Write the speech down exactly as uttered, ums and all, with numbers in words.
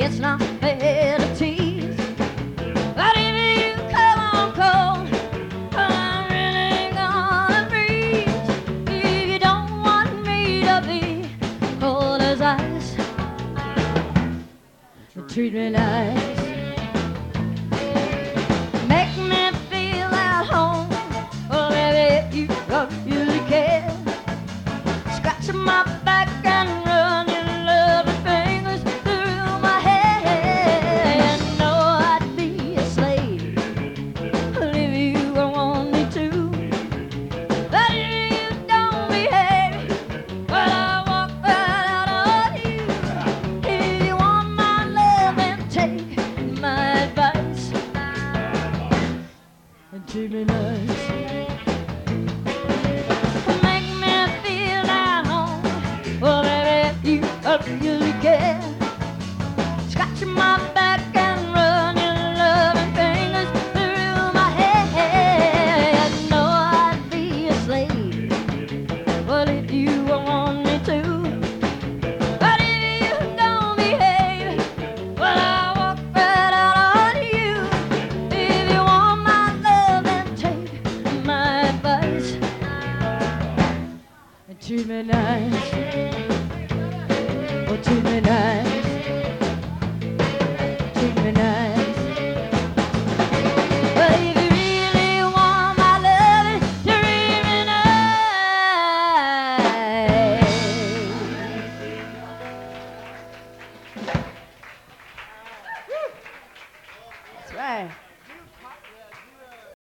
it's not fair to tease. But if you come on cold, I'm really gonna freeze. If you don't want me to be cold as ice, treat me nice. Make me feel at home. Oh, baby, you don't really care. Scratch my back and run your loving fingers through my hair. You know I'd be a slave if you want me to. But if you don't behave, well, I walk right out on you. If you want my love, then take my advice and treat me nice. Make me feel at home. Well, baby, you don't really care. Scratch my back and run your loving fingers through my hair. You know I'd be a slave, well, if you want me to. But if you don't behave, well, I'll walk right out on you. If you want my love, then take my advice and treat me nice. Oh, treat me nice.